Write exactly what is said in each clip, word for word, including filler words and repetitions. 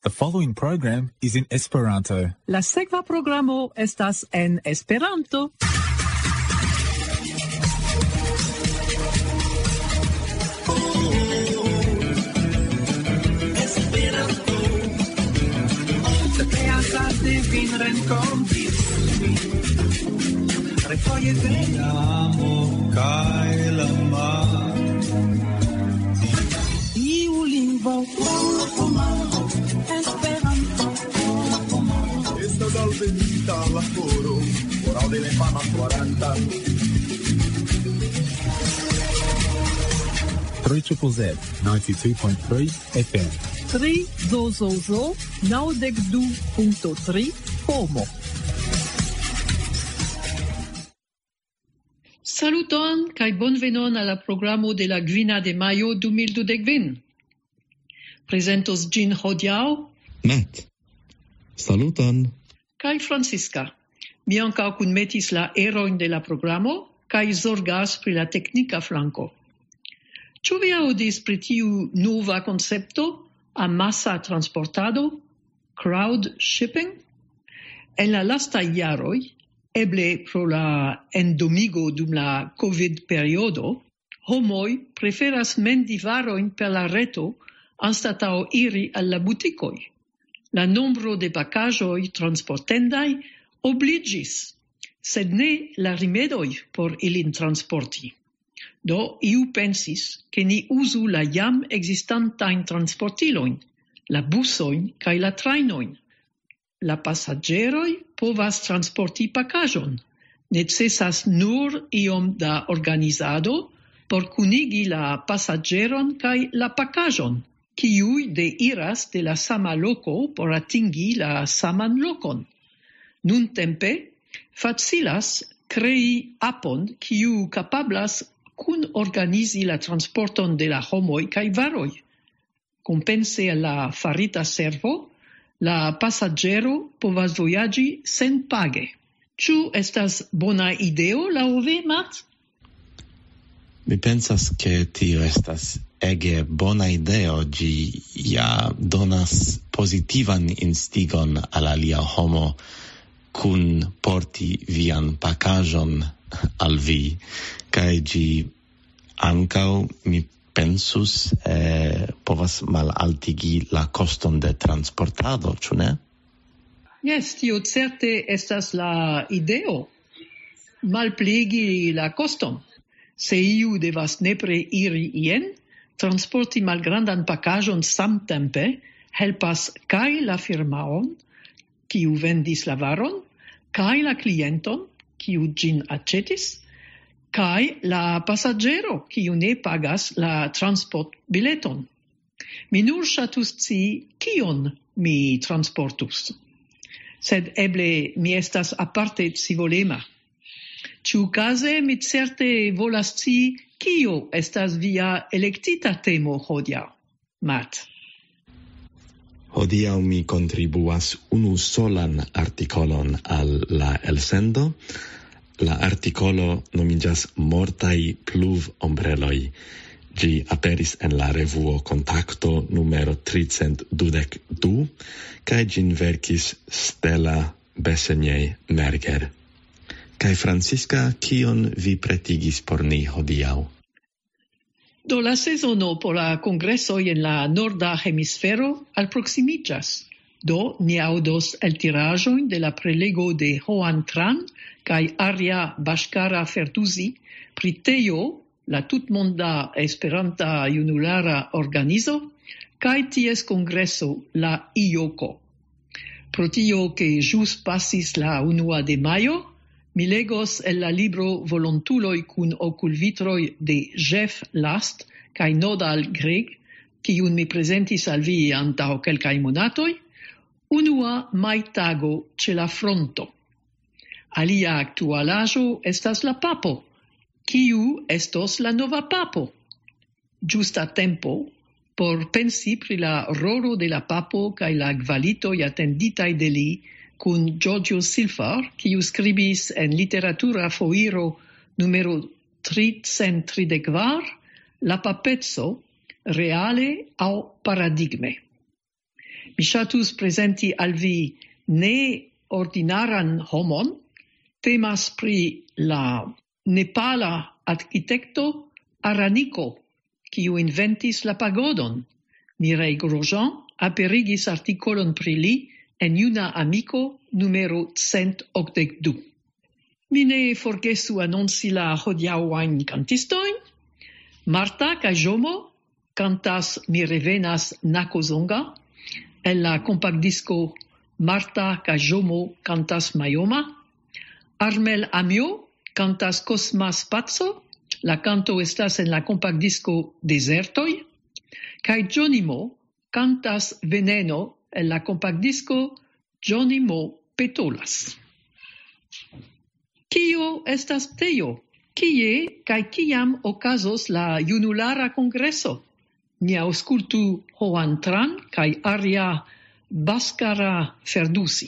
The following program is in Esperanto. La sekva programo estas en Esperanto. Vin renkontis refoje veamo kaj la mar iu lingvo Esperanto estas alvenita la koro por de la fama quaranta three triple Z ninety-two point three F M. Tri zozozo naŭdek du punkto tri Homo. Saluton kaj bonvenon al la programo de la kvina de majo du mil dudek kvin. Prezentos ĝin hodiaŭ Matt. Saluton. Kaj Francisca. Mi ankaŭ kunmetis la erojn de la programo kaj zorgas pri la teknika flanko. Ĉu vi aŭdis pri tiu nova koncepto? Amasa transportado, crowd shipping. En la lasta jaroj, eble pro la endomigo dum la COVID periodo, homoj preferas mendi varojn per la reto anstataŭ iri al la butikoj. La nombro de pakaĵoj transportendaj obliĝis, sed ne la rimedoj por ilin transporti. Do, iu pensis che ni usu la jam existantain transportilojn, la busojn kaj la trajnojn. La pasaĝeroj povas transporti pakaĵon. Necesas nur iom da organizado por kunigi la pasaĝeron kaj la pakaĵon, kiuj deiras de la sama loko por atingi la saman lokon. Nuntempe facilas krei apon kiu kapablas kun organizi la transporton de la homoj kaj varoj. Kompense al la farita servo, la pasaĝero povas vojaĝi senpage. Ĉu estas bona ideo laŭ vi, Matt? Mi pensas ke tio estas ege bona ideo, ĝi ja donas pozitivan instigon al alia homo kun porti vian pakaĵon al vi, kaj ĝi ankaŭ mi pensus eh, povas malaltigi la koston de transportado, ĉu ne? Yes, tio certe estas la ideo. Malpligi la koston. Se iu devas nepre iri ien, transporti malgrandan pakaĵon samtempe helpas kaj la firmaon, kiu vendis la varon, kaj la klienton, kiu ĝin aĉetis, kaj la pasaĝero, kiu ne pagas la transportbileton. Mi nur ŝatus scii, kion mi transportus. Sed eble mi estas aparte scivolema. Ĉiukaze mi certe volas scii, kio estas via elektita temo hodiaŭ, Matt. Hodiaŭ mi kontribuas unu solan artikolon al la elsendo. La artikolo nomiĝas Mortaj pluv-ombreloj. Ĝi aperis en la revuo Kontakto numero tricent dudek du, kaj ĝin verkis Stella Bessenje-Merger. Kaj Francisca, kion vi pretigis por ni hodiaŭ? Do la sezono por la kongresoj en la norda hemisfero alproksimiĝas. Do ni aŭdos eltiraĵojn de la prelego de Hoan Tran kaj Arja Bashkara Ferduzi pri Tejo, la tutmonda Esperanta junulara organizo, kaj ties kongreso la I O C O. Pro tio ke ĵus pasis la unua de majo, mi legos el la libro Volontuloj kun okulvitroj de Jeff Last kaj Nodal Greg, kiun mi prezentis al vi antaŭ kelkaj monatoj, unua majtago ĉe la fronto. Alia aktualaĵo estas la papo. Kiu estos la nova papo? Ĝusta tempo por pensi pri la rolo de la papo kaj la kvalitoj atenditaj de li kun Giorgio Silfar, kiu skribis en literatura foiro numero tricent tridek kvar, La papezo reale aŭ paradigme. Mi ŝatus prezenti al vi ne ordinaran homon, temas pri la nepala arkitekto Araniko, kiu inventis la pagodon. Mireille Grosjean aperigis artikolon pri li en Juna Amiko numero cent okdek du. Mi ne forgesu annonci la hodiaŭajn kantistojn. Marta kaj Jomo cantas Mi revenas Nakozonga, en la compactdisco Marta kaj Jomo cantas Mayoma. Armel Amio cantas Cosma Spazzo, la canto estas en la compactdisco Desertoj. Kaj Johnny Mo cantas Veneno en la compactdisco Johnny Mo petolas. Kio estas Tejo? Kie kaj kiam okazos la junulara kongreso? Ni aŭskultu Juan Tran kaj Arja Bhaskara Ferdusi.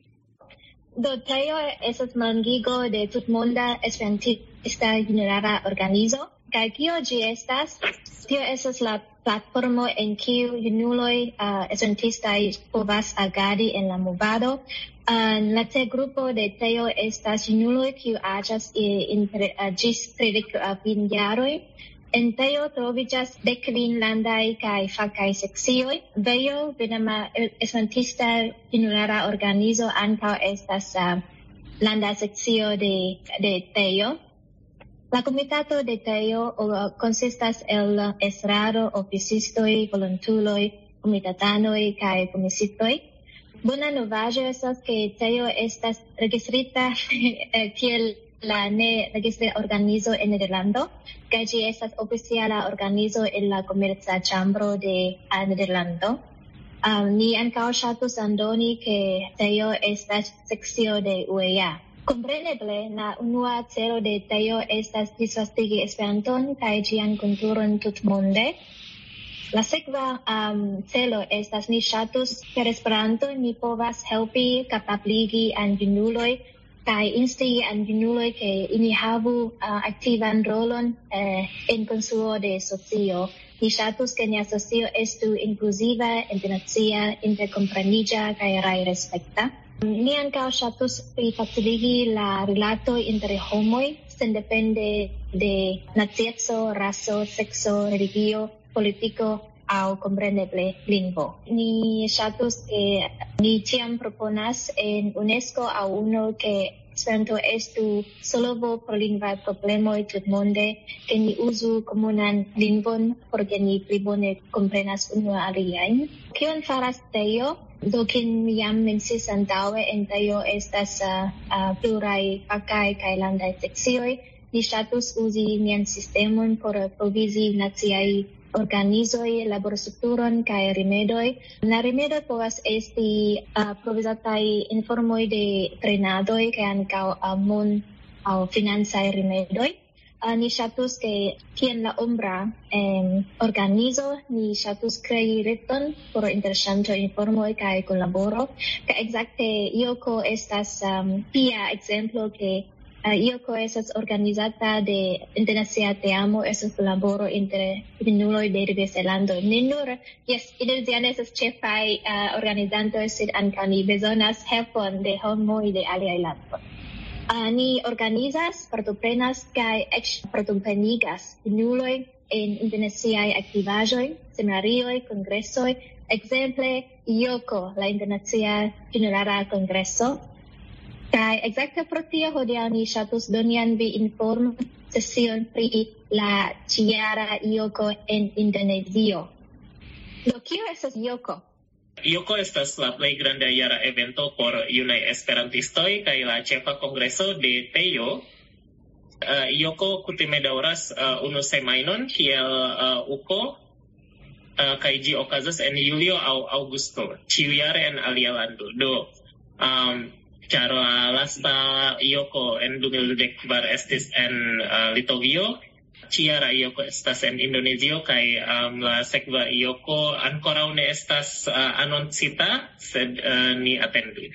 Do Tejo estas mangigo de tutmonda esperantista junulara organizo. Kaj kio ĝi estas? Tio estas la platformo en kiu junuloj uh, esperantistaj povas agadi en la movado. Uh, la te grupo de Tejo estas junuloj kiu aĝas uh, ĝis tridek kvin jaroj. En Tejo troviĝas dekkvin landaj kaj fakaj sekcioj. Vejo venema esperantista junulara organizo ankaŭ estas uh, landa sekcio de, de Tejo. La komitato de Tejo konsistas el estraro, oficistoj, volontuloj, komitatanoj kaj komisitoj. Bona novaĵo estas ke Tejo estas registrita kiel la ne registra organizo en Nederlando, kaj ĝi estas oficiala organizo en la komerca ĉambro de Nederlando. Um, ni ankaŭ ŝatus andoni ke Tejo estas sekcio de U E A. Kompreneble, la unua celo de Tejo estas disvastigi Esperanton kaj ĝian kulturon tutmonde. La sekva um, celo estas ni ŝatus per Esperanto ni povas helpi kapabligi al junuloj kaj instigi al junuloj ke ili havu uh, aktivan rolon uh, en konstruo de socio. Ni ŝatus ke nia socio estu inkluziva, internacia, interkompreniĝa kaj rajrespekta. Ni ankaŭ ŝatus plifaciligi la rilatoj inter homoj sendepende de nacieco, raso, sekso, religio, politiko aŭ kompreneble lingvo. Ni ŝatus ke ni ĉiam proponas en UNESCO aŭ UNO ke Esperanto estu solvo por lingvaj problemoj tutmonde, ke ni uzu komunan lingvon por ke ni pli bone komprenas unu aliajn. Kion faras Tejo? Do kiel mi jam mencis antaŭe, en Tejo estas uh, uh, pluraj fakaj kaj landaj sekcioj. Ni ŝatus uzi nian sistemon por provizi naciaj organizoj, laborstrukturon kaj rimedoj. La rimedoj povas esti uh, provizataj informoj de treinadoj kaj ankaŭ uh, mon aŭ financaj rimedoj. Uh, ni ŝatus ke kiel la ombra um, organizo ni ŝatus krei reton por interŝanĝo informoj kaj kolaboro. Kaj ekzakte Ioko estas um, tia ekzemplo ke Uh, Ioko estas organizata de internacia teamo, estas kolaboro inter junuloj de diversaj landoj. Ne nur, jes, indonesianoj estas ĉefaj uh, organizantoj, sed ankaŭ ni bezonas helpon de homoj de aliaj landoj. Uh, ni organizas, partoprenas kaj eĉ partoprenigas junuloj en internaciaj aktivaĵoj, seminarioj, kongresoj. Ekzemple, Ioko, la internacia junulara kongreso. Kaj ekzakte pro tio hodiaŭ ni ŝatus doni al vi inform sesion pri la ĉiara Ioko en Indonezio. Do kio estas Ioko? Ioko estas la plej granda jara evento por junaj esperantistoj kaj la ĉefa kongreso de Tejo. Uh, Ioko kutime daŭras uh, unu semajnon kiel uh, Uko uh, kaj ĝi okazas en julio aŭ aŭgusto ĉiujare en alia lando. Do um, Ĉar la lasta Ioko en du mil dudek kvar estis en uh, Litovio, ĉiara Ioko estas en Indonezio kaj um, la sekva Ioko ankoraŭ ne estas uh, anoncita, sed uh, ni atendu.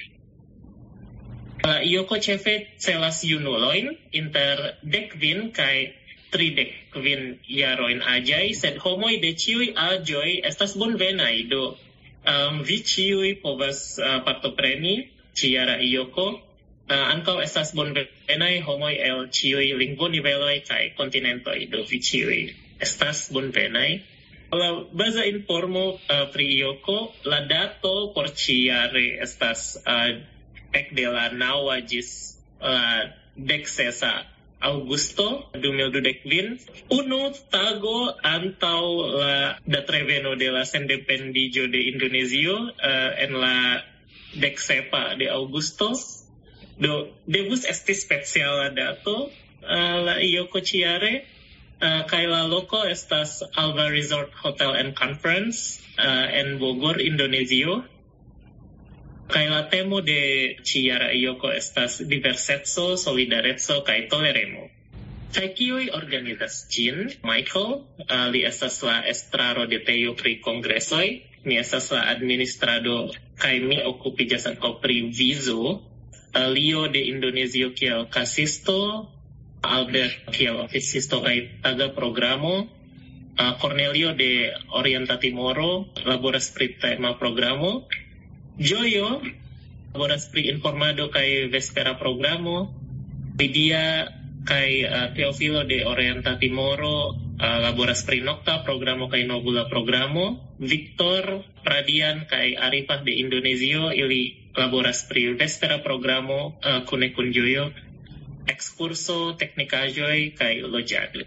La Ioko ĉefe celas junulojn inter dekkvin kaj tridek kvin jarojn aĝaj, sed homoj de ĉiuj aĝoj estas bonvenaj. Do Um, vi ĉiuj povas uh, partopreni ĉiara ioko. Uh, ankaŭ estas bonvenaj homoj el ĉiuj lingvoniveloj kaj kontinentoj, do vi ĉiuj estas bonvenaj. La baza informo uh, pri ioko, la dato por ĉiare estas uh, ekde la naŭa ĝis la deksesa Aŭgusto du mil dudek kvin, unu tago antaŭ la datreveno de la sendependiĝo de Indonezio uh, en la deksepa de Aŭgusto. Do devus esti speciala dato uh, la ioko ĉiare, uh, kaj la loko estas Alva Resort Hotel and Conference uh, en Bogor, Indonezio. Kaj la temo de ĉiara ioko estas diverseco, solidareco kaj toleremo. Kaj kiuj organizas ĝin? Michael, uh, li estas la estraro de Tejo pri kongresoj, mi estas la administrado kaj mi okupiĝas ankaŭ pri vizo. Uh, Leo de Indonezio kiel kasisto, Albert kiel oficisto kaj taga programo, uh, Cornelio de Orienta Timoro laboras pri tema programo, Joyo laboras pri informado kaj vespera programo, Lydia kaj uh, Teofilo de Orienta Timoro uh, laboras pri nokta programo kaj novula programo, Victor, Pradian kaj Arifah de Indonezio ili laboras pri vespera programo uh, kune kun Joyo, ekskurso, teknikaĵoj kaj loĝado.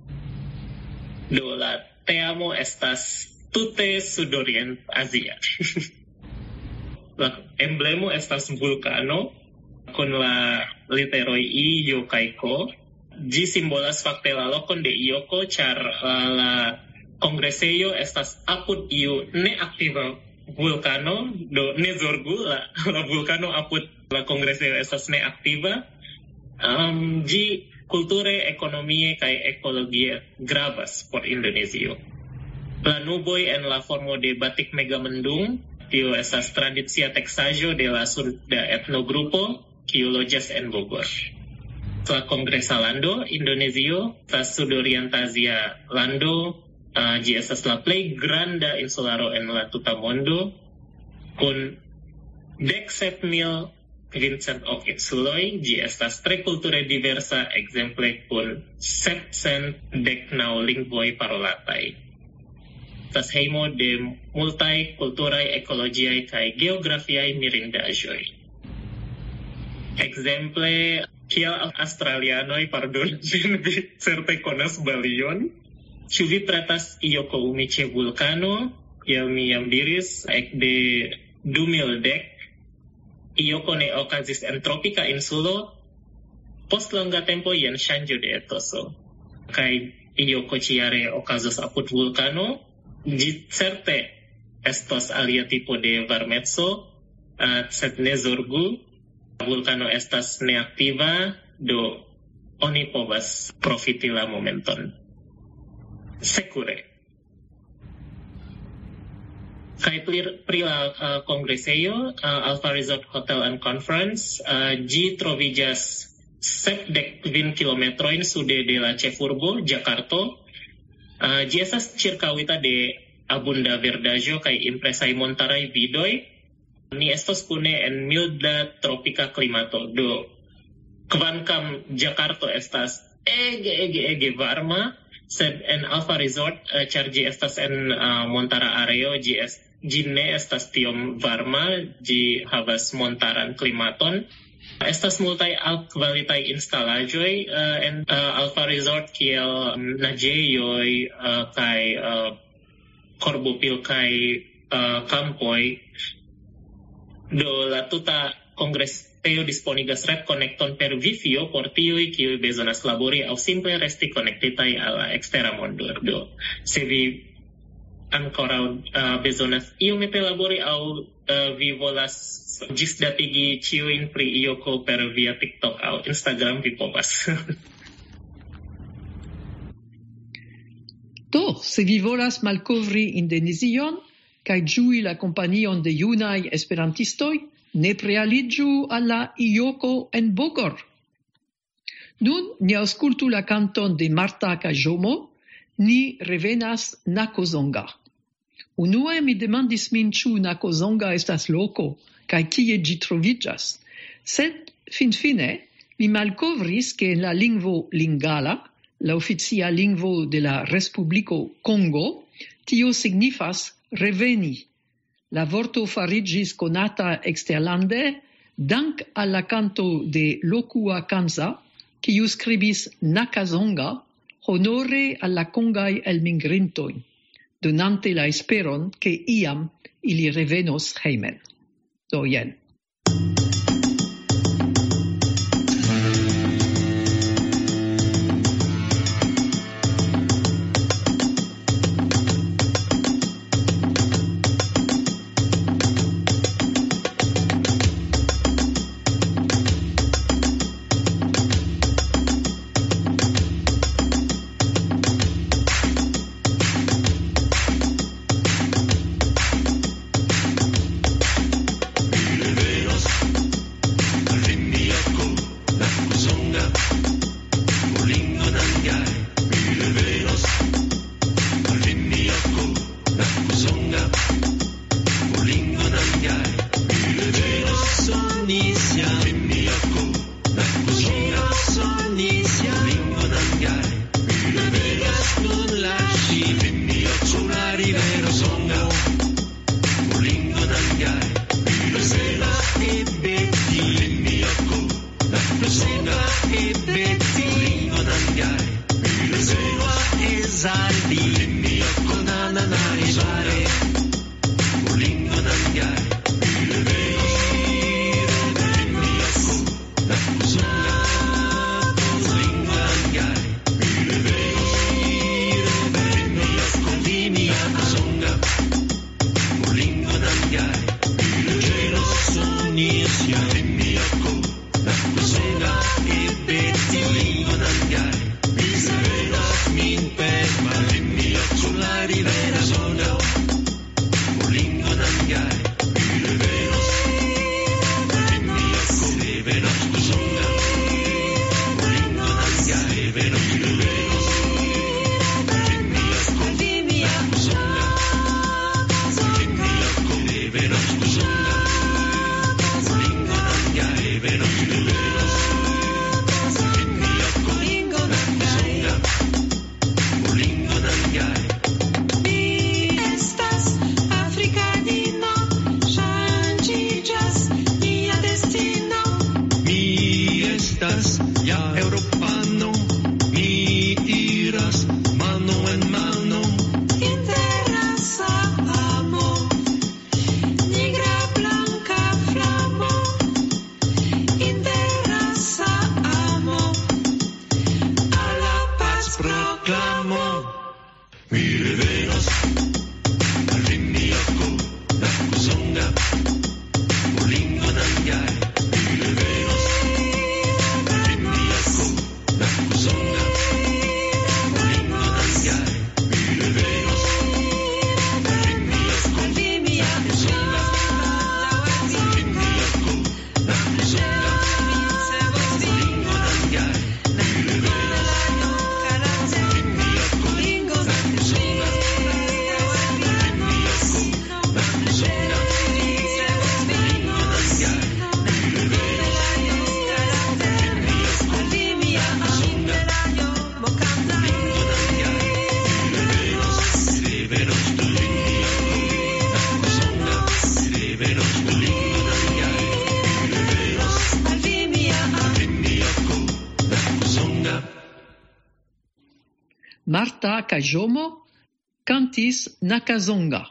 Do la teamo estas tute sudorient Azia. La emblemo estas vulkano kun la literoj I, J kaj K. Ĝi simbolas fakte la lokon de ioko, ĉar uh, la kongresejo estas apud iu neaktiva vulkano, do ne zorgu, la, la vulkano apud la kongresejo estas neaktiva. Um, ĝi kulture, ekonomie kaj ekologie gravas por Indonezio. La nuboj en la formo de batik megamendung, tio estas tradicia teksaĵo de la surda etnogrupo, kiu loĝas en Bogor. La kongresa lando, Indonezio, estas sudorientazia lando, uh, ĝi estas la plej granda insularo en la tuta mondo, kun dek sep mil kvindcent ok insuloj, ĝi estas tre kulture diversa, ekzemple kun sepcent dek naŭ lingvoj parolataj. Estas hejmo de multaj kulturaj, ekologiaj kaj geografiaj mirindaĵoj. Ekzemple, kiel australianoj, pardon, vi certe konas Balion. Ĉu vi pretas ioko umi ĉe vulkano? Kiel mi jam diris, ekde du mil dek, ioko ne okazis en tropika insulo, post longa tempo jen ŝanĝo de etoso. Kaj ioko ĉiare okazos apud vulkano, ĝi certe estos alia tipo de varmeco, uh, sed ne zorgu, vulkano estas neaktiva, do oni povas profiti la momenton. Sekure. Kaj pri, pri la uh, kongresejo, uh, Alva Resort Hotel and Conference, uh, ĝi troviĝas sepdek kvin kilometrojn sude de la ĉefurbo, Jakarto. Uh, ĝi estas ĉirkaŭita de abunda verdaĵo kaj impresaj montaraj vidoj. Ni estos kune en milda tropika klimato. Do kvankam Jakarto estas ege ege ege varma, sed en Alva Resort, uh, ĉar ĝi estas en uh, montara areo, ĝi, est, ĝi ne estas tiom varma, ĝi havas montaran klimaton. Estas multaj altkvalitaj instalaĵoj uh, en uh, Alva Resort, kiel um, naĝejoj uh, kaj uh, korbopilkaj uh, kampoj. Do la tuta kongresejo disponigas retkonekton per Wi-Fi por tiuj, kiuj bezonas labori aŭ simple resti konektitaj al la ekstera mondo. Do se vi ankoraŭ uh, bezonas iomete labori aŭ uh, vi volas ĝisdatigi ĉiujn pri ioko per via TikTok aŭ Instagram, vi povas. Do, se vi volas malkovri Indonezion kaj ĝui la kompanion de junaj esperantistoj, ne prealiĝu al la ioko en Bogor. Nun ni aŭskultu la kanton de Marta kaj Jomo, ni revenas Nakozonga. Unue mi demandis min ĉu Nakazonga estas loko, kaj kie ĝi troviĝas. Sed finfine mi malkovris ke en la lingvo lingala, la oficia lingvo de la Respubliko Kongo, tio signifas reveni. La vorto fariĝis konata eksterlande dank al la kanto de Lokua Kanza, kiu skribis Nakazonga honore al la kongaj elmigrintoj, donante la esperon ke iam ili revenos hejmen. Do jen. Marta Kajomo cantis Nakazonga.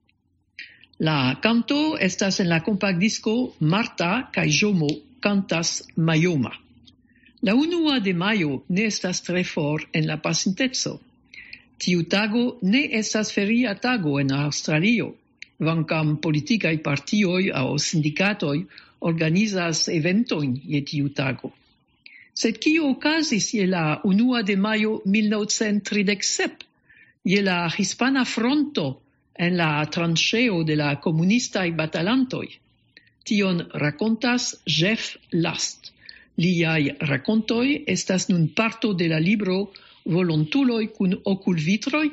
La canto estas en la compact disco Marta Kajomo cantas Mayoma. La unua de mayo ne estas tre for en la pasinteco. Tiu tago ne estas feria tago en Australio, kvankam politikaj partioj aŭ sindikatoj organizas eventojn je tiu tago. Sed kio okazis je la unua de mayo mil novecent tridek sep, je la hispana fronto en la tranĉeo de la komunistaj batalantoj? Tion rakontas Jeff Last. Liaj rakontoj estas nun parto de la libro Volontuloj kun okulvitroj,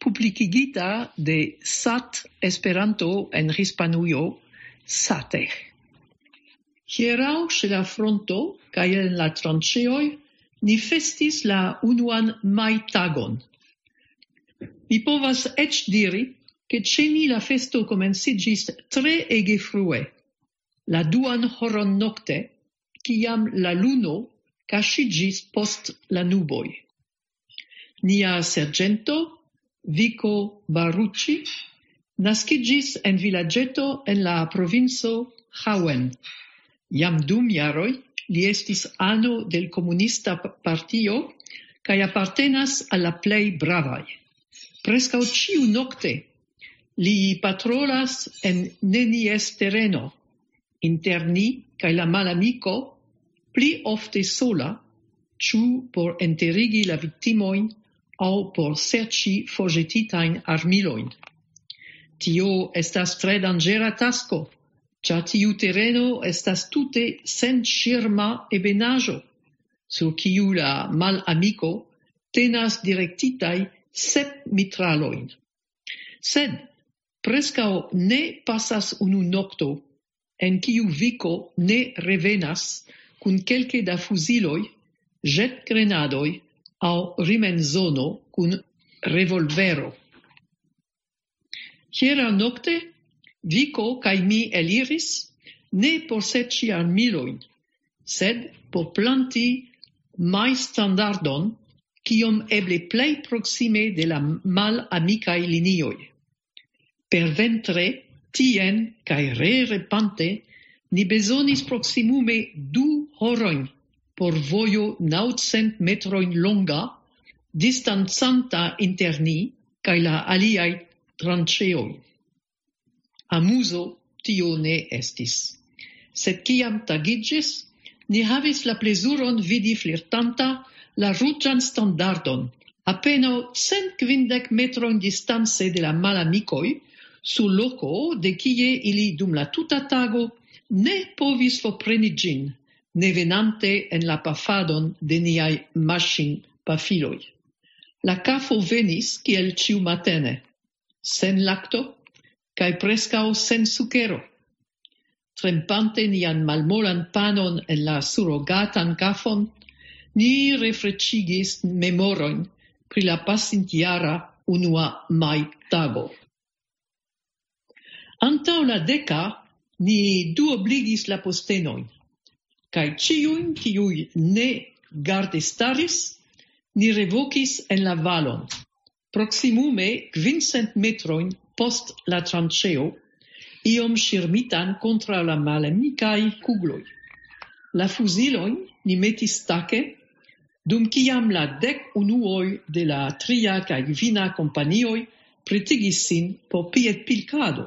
publikigita de Sat Esperanto en Hispanujo, Sate. Hieraŭ ĉe la fronto kaj en la tranĉeoj ni festis la unuan majtagon. Mi povas eĉ diri, ke ĉe ni la festo komenciĝis tre ege frue, la duan horon nokte, kiam la luno kaŝiĝis post la nuboj. Nia serĝento, Vico Barucci, naskiĝis en vilaĝeto en la provinco Jaén. Jam dum jaroj li estis ano del komunista partio kaj apartenas al la plej bravaj. Preskaŭ ĉiu nokte li patrolas en nenies tereno, inter ni kaj la malamiko, pli ofte sola, ĉu por enterigi la viktimojn aŭ por serĉi forĵetitajn armilojn. Tio estas tre danĝera tasko, ĉar tiu tereno estas tute senŝirma ebenaĵo, sur kiu la malamiko tenas direktitaj sep mitralojn. Sed preskaŭ ne pasas unu nokto, en kiu Vico ne revenas kun kelke da fuziloj, ĵetgrenadoj aŭ rimenzono kun revolvero. Hieraŭ nokte Vico kaj mi eliris ne por serĉi armilojn, sed por planti majstandardon kiom eble plej proksime de la malamikaj linioj. Perventre tien kaj rerepante ni bezonis proksimume du horojn por vojo naŭcent metrojn longa, distancanta inter ni kaj la aliaj tranĉeoj. Amuzo tio ne estis. Sed kiam tagiĝis, ni havis la plezuron vidi flirtanta la ruĝan standardon, apenaŭ cent kvindek metrojn distance de la malamikoj, sur loko de kie ili dum la tuta tago ne povis forpreni ĝin, ne venante en la pafadon de niaj maŝinpafiloj. La kafo venis kiel ĉiumatene, sen lakto kaj preskaŭ sen sukero. Trempante nian malmolan panon en la surogatan kafon, ni refreŝigis memorojn pri la pasintjara unua majtago. Antaŭ la deka ni duobligis la postenojn, kaj ĉiujn, kiuj ne garde staris, ni revokis en la valon, proksimume kvincent metrojn post la tranĉeo, iom ŝirmitan kontraŭ la malamikaj kugloj. La fuzilojn ni metis stake, dum kiam la dek unuoj de la tria kaj kvina kompanioj pretigis sin por piedpilkado.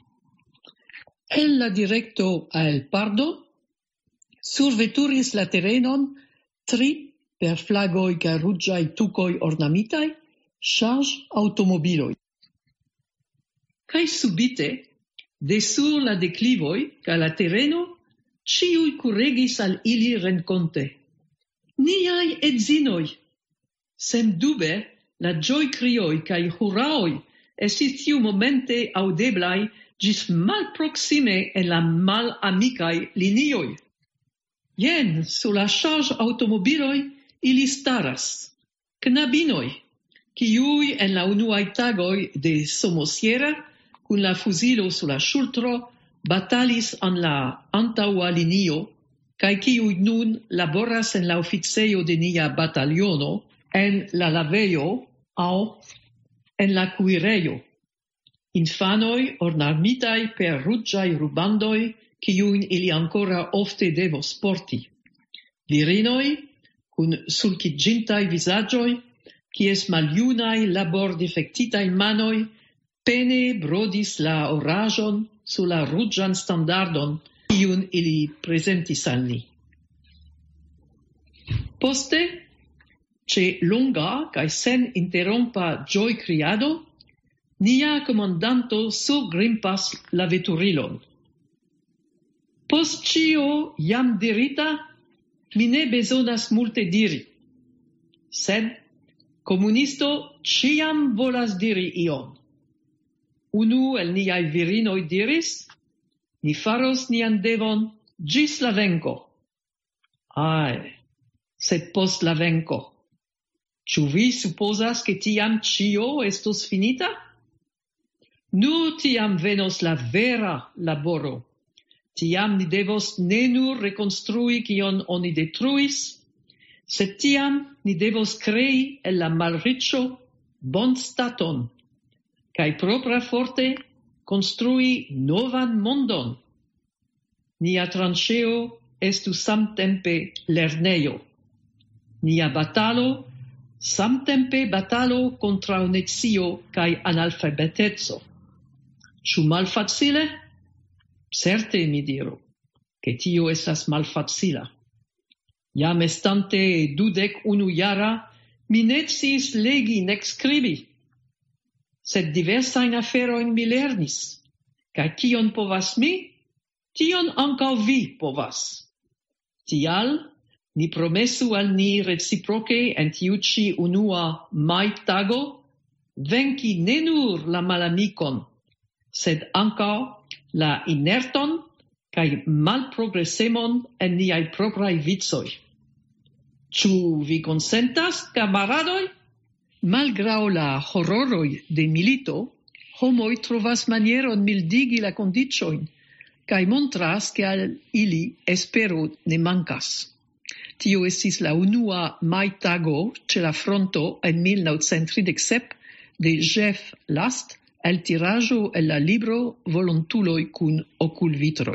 En la direkto a El Pardo surveturis la terenon tri per flagoj kaj ruĝaj tukoj ornamitaj ŝarĝaŭtomobiloj. Kaj subite, de sur la deklivoj kaj la tereno, ĉiuj kuregis al ili renkonte. Niaj edzinoj! Sendube, la ĝojkrioj kaj huraoj estis tiumomente aŭdeblaj ĝis malproksime en la malamikaj linioj. Jen, sur la ŝarĝaŭtomobiloj ili staras, knabinoj, kiuj en la unuaj tagoj de Somosierra, kun la fuzilo sur la ŝultro, batalis en la antaŭa linio, kaj kiuj nun laboras en la oficejo de nia bataliono, en la lavejo aŭ en la kuirejo. Infanoj ornamitaj per ruĝaj rubandoj, kiujn ili ankoraŭ ofte devos porti. Virinoj kun sulkiĝintaj vizaĝoj, kies maljunaj labordifektitaj manoj pene brodis la oraĵon sur la ruĝan standardon, kiun ili prezentis al ni. Poste, ĉe longa kaj sen interrompa ĝojkriado, nia komandanto surgrimpas la veturilon. Post ĉio jam dirita, mi ne bezonas multe diri. Sed, Komunisto ciam volas diri ion. Unu el niai virinoi diris, ni faros nian devon gis la venko. Ai, sed post la venko. Ciu vi supposas che tiam cio estos finita? Nur tiam venos la vera laboro. Tiam ni devos ne nur reconstrui cion oni detruis, sed tiam ni devos crei el la malriĉo bon staton, kai propra forte construi novan mondon. Nia tranĉeo estu samtempe lernejo. Nia batalo samtempe batalo kontraŭ necio kaj analfabeteco. Ĉu malfacile? Certe mi diru, che tio estas malfacila. Jam estante dudek unu jara, mi ne sciis legi nek skribi, sed diversajn aferojn mi lernis, kaj kion povas mi, tion ankaŭ vi povas. Tial, ni promesu al ni reciproke en tiu ĉi unua majtago venki ne nur la malamikon, sed ankaŭ la inerton kaj malprogresemon en niaj propraj vicoj. Ĉu vi konsentas, kamaradoj? Malgraŭ la hororoj de milito, homoj trovas manieron mildigi la kondiĉojn kaj montras ke al ili espero ne mankas. Tio estis la unua majtago ĉe la fronto en mil novcent tridek sep de Jeff Last, el tiraggio el la libro Volontuloi cun oculvitroi.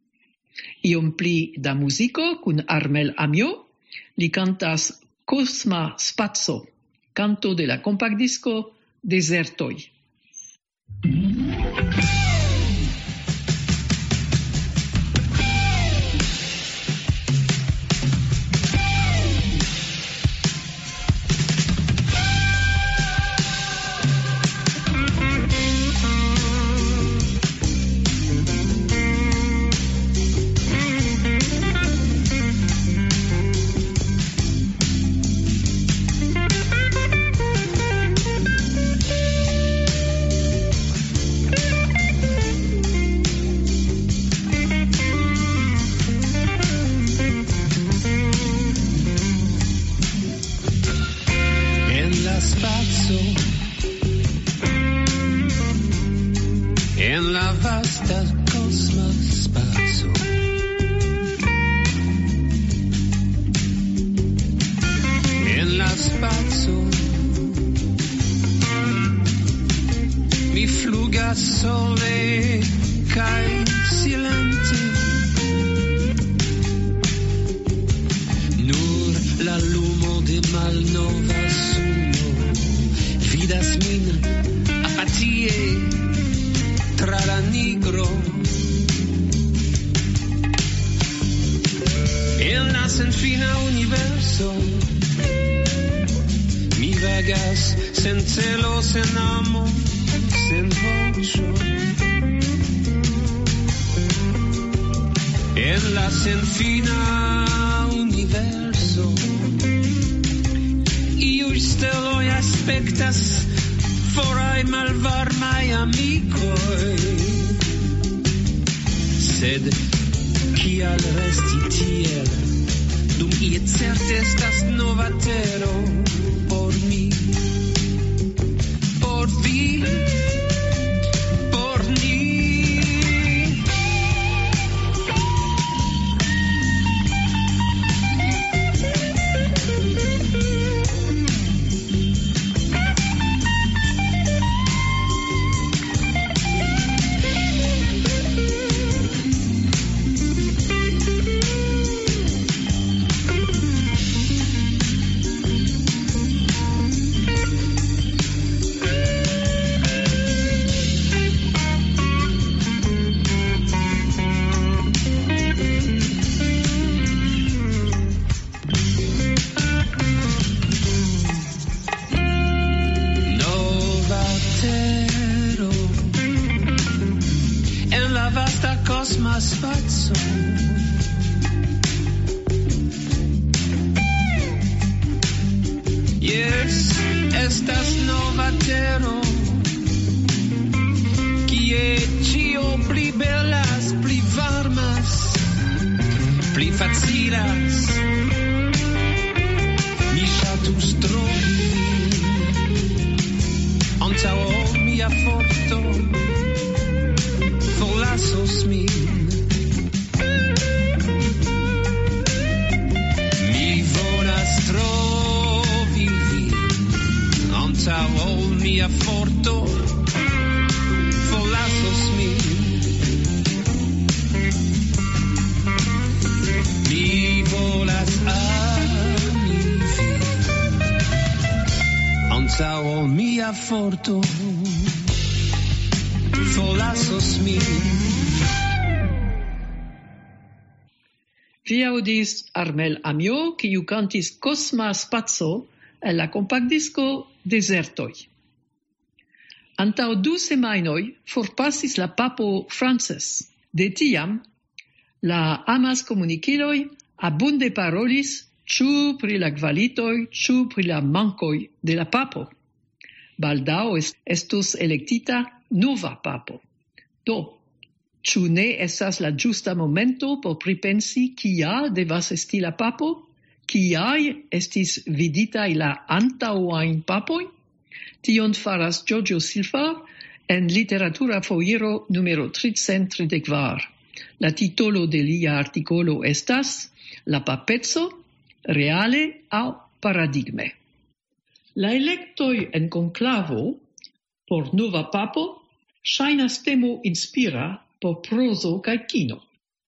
Iom pli da musico cun Armel Amio, li cantas Cosma Spazzo, canto de la compact disco Desertoi. Yes. estas nova tero, kie ĉio pli belas, pli varmas, pli facilas. Mi ŝatus trovi antaŭ ol mia forto forlasos min. Mi volas trovi vin antaŭ ol mia forto forlasos min. Mi volas ami vin antaŭ ol mia forto forlasos min. Vi audis Armel Amio, kiu cantis Cosma Spaco en la compactdisco Desertoi. Antau du semainoi forpasis la papo Frances. De tiam, la amas comuniciloi abunde parolis ciu pri la kvalitoi, ciu pri la mancoi de la papo. Baldao estus electita nova papo. Do, ciu ne esas la giusta momento por pripensi kia devas esti la papo? Kiai estis viditai la antauain papoi? Tion faras Giorgio Silva en Literatura Foiro numero tricent tridekvar. La titolo de lia articolo estas La papezzo, reale au paradigme. La electoi en conclavo por nova papo ŝajnas temo inspira por prozo kaj kino.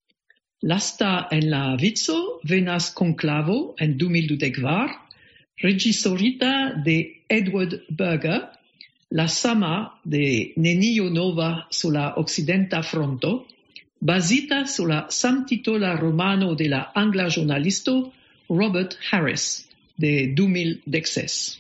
Lasta en la vico venas conclavo en du mil dudekvar, regisorita de Edward Berger, la sama de Nenio nova sur la occidenta fronto, basita sur la samtitola romano de la angla giornalisto Robert Harris de du mil dekses.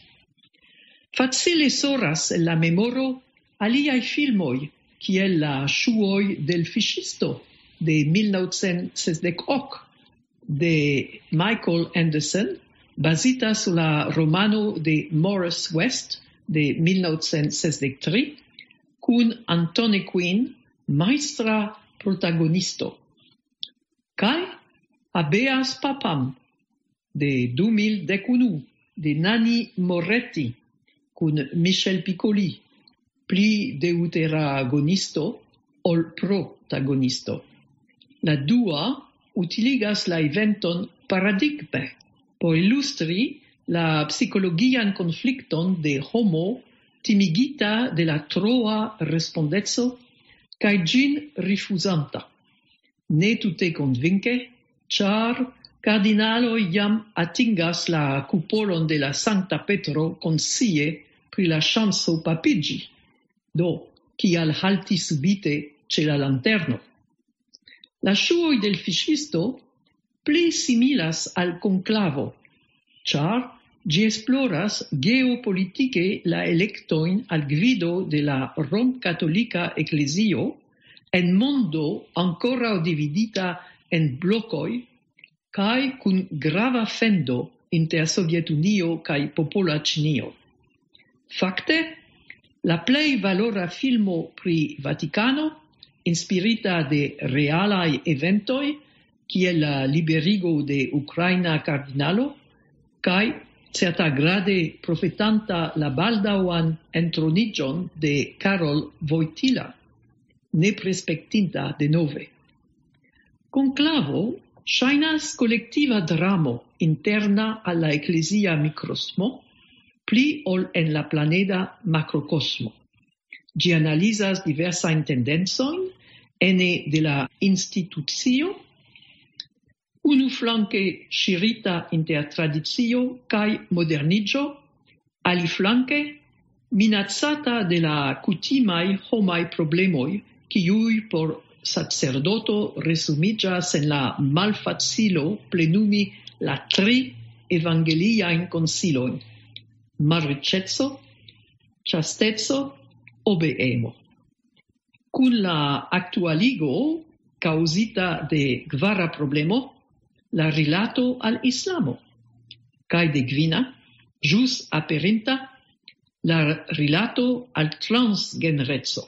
Facile soras en la memoro aliai filmoi, kiel la Ŝuoj del fiŝisto de mil novecent sesdek-ok de Michael Anderson, basita sur la romano de Morris West de mil novecent sesdek-tri, kun Anthony Quinn, maestra protagonisto. Kaj Habeas Papam de du mil dekunu de Nanni Moretti kun Michel Piccoli, pli deuteragonisto ol protagonisto. La dua utiligas la eventon paradigme por illustri la psikologian konflikton de homo timigita de la troa respondeco kaj ĝin rifuzanta. Ne tute konvinke, ĉar kardinaloj jam atingas la kupolon de la Sankta Petro konscie pri la ŝanco papiĝi. Do, kial halti subite ĉe la lanterno. La Ŝuoj del fiŝisto pli similas al konklavo, ĉar ĝi esploras geopolitike la elektojn al gvido de la romkatolika eklezio en mondo ankoraŭ dividita en blokoj kaj kun grava fendo inter Sovetunio kaj Popola Ĉinio. Fakte, la plej valora filmo pri Vatikano, inspirita de realaj eventoj, kiel la liberigo de ukraina kardinalo, kaj certagrade profetanta la baldaŭan entroniĝon de Karol Wojtyla, ne prespektinta denove. Konklavo ŝajnas kolektiva dramo interna al la eklezia mikrosmo, pli ol en la planeda macrocosmo. Ĝi analizas diversajn tendencojn ene de la institucio, unuflanke ŝirita inter tradicio kaj moderniĝo, aliflanke minacata de la kutimaj homaj problemoj, kiuj por sacerdoto resumiĝas en la malfacilo plenumi la tri evangeliajn konsilojn: malriĉeco, ĉasteco, obeemo. Kun la aktualigo causita de kvara problemo, la rilato al islamo, kaj de kvina, ĵus aperinta, la rilato al transgenrezo.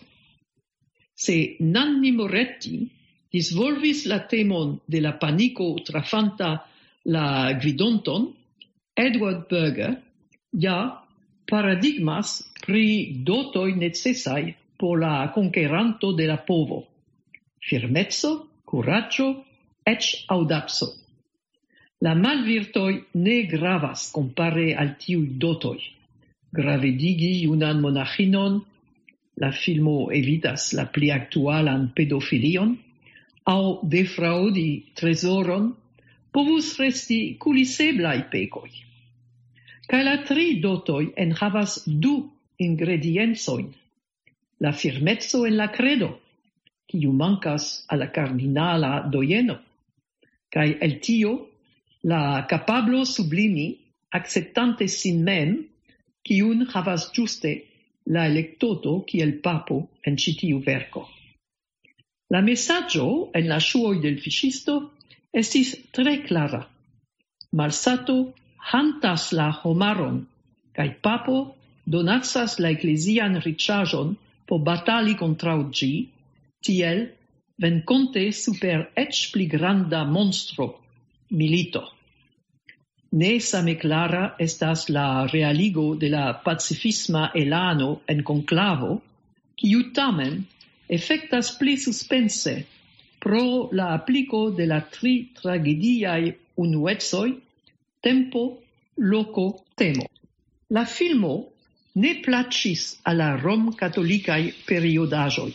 Se Nanni Moretti disvolvis la temon de la panico trafanta la gvidonton, Edward Berger ja paradigmas pri dotoi necessai por la conqueranto de la povo. Firmezzo, coraggio, ec audazo. La malvirtoi ne gravas compare al tiui dotoi. Gravedigi unan monachinon, la filmo evitas la pli actualan pedofilion, au defraudi tresoron, povus resti culiseblai pecoi. Ca la tri dotoi enhavas du ingredienzoin. La firmezzo en la credo, quiu mancas a la cardinala doyeno, cae el tio la capablo sublimi acceptante sin mem, quiun havas giuste la electoto kiel papo en citiu verco. La messaggio en la shuoi del ficisto estis tre clara. Malsato hantas la homaron, cae papo donacas la ecclesian richajon po batali contrau gi, tiel venconte super ec pli granda monstro, milito. Ne same clara estas la realigo de la pacifisma elano en conclavo, quiu tamen effectas pli suspense pro la applico de la tri tragediae unuezoi, tempo, loco, temo. La filmo ne placis a la Rom catolicae periodajoi.